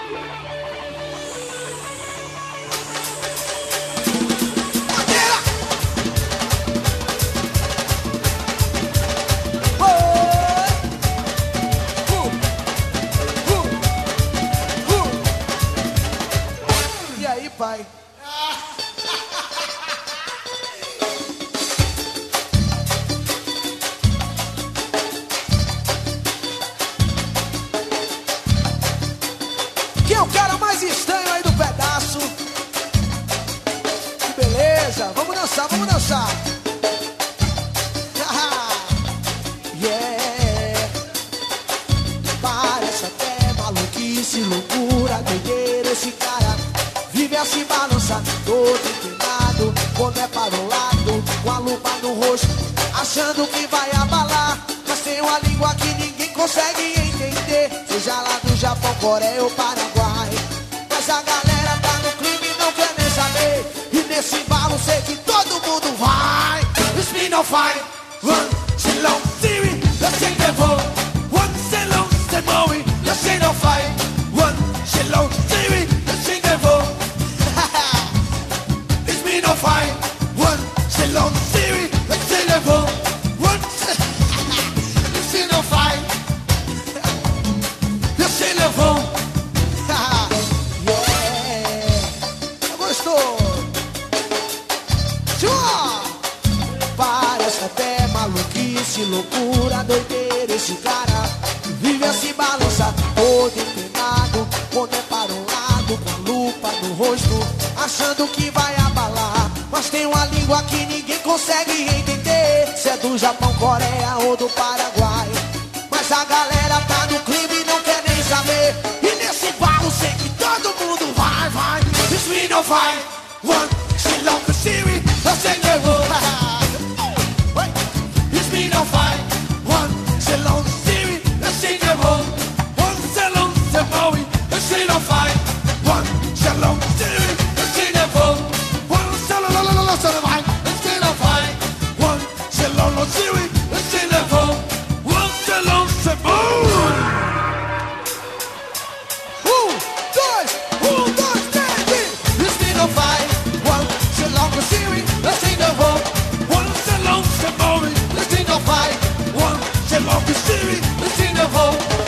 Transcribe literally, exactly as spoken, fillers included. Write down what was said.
Pai. Quem é o cara mais estranho aí do pedaço? Que beleza, vamos dançar, vamos dançar. Yeah. Parece até maluquice, loucura, doideira esse cara. Vive a se balançar, todo inclinado, quando é para o lado, com a lupa no rosto, achando que vai abalar. Mas tem uma língua que ninguém consegue entender, seja lá do Japão, Coreia ou Paraguai. Mas a galera tá no clima e não quer nem saber, e nesse embalo sei que todo mundo vai. It's me no fight, one, Shalom, Siri, let's take the vote. One, Shalom, Samoa, let's take no fight. One, Shalom, Siri, let's take the vote. No fight, one, Shalom, Siri, let's say the vote. One, let's say no fight, let's say the vote. Yeah, gostou? Tchau! Parece até maluquice, loucura, doideira esse cara. Vive a se balançar, todo empinado, quando é para um lado, com a lupa no rosto, achando que vai abalar. Mas tem uma língua que ninguém consegue entender, se é do Japão, Coreia ou do Paraguai. Mas a galera tá no clima e não quer nem saber, e nesse barro sei que todo mundo vai, vai. It's me no fight, one, Shalom, Siri, let's take the vote. It's me no fight, one, Shalom, Siri, let's take the vote. One, Shalom, Samoa, let's take no fight. One, Shalom, Siri, let's take the vote. One, Shalom, let's take the fight. One, Shalom, Siri, let's take the vote. One, Shalom, Samoa. Um, dois, um, dois, três. It's me no fight. One, Shalom, Siri, let's take the vote. One, Shalom, Samoa, let's take the fight. One, Shalom, Siri, let's take the vote.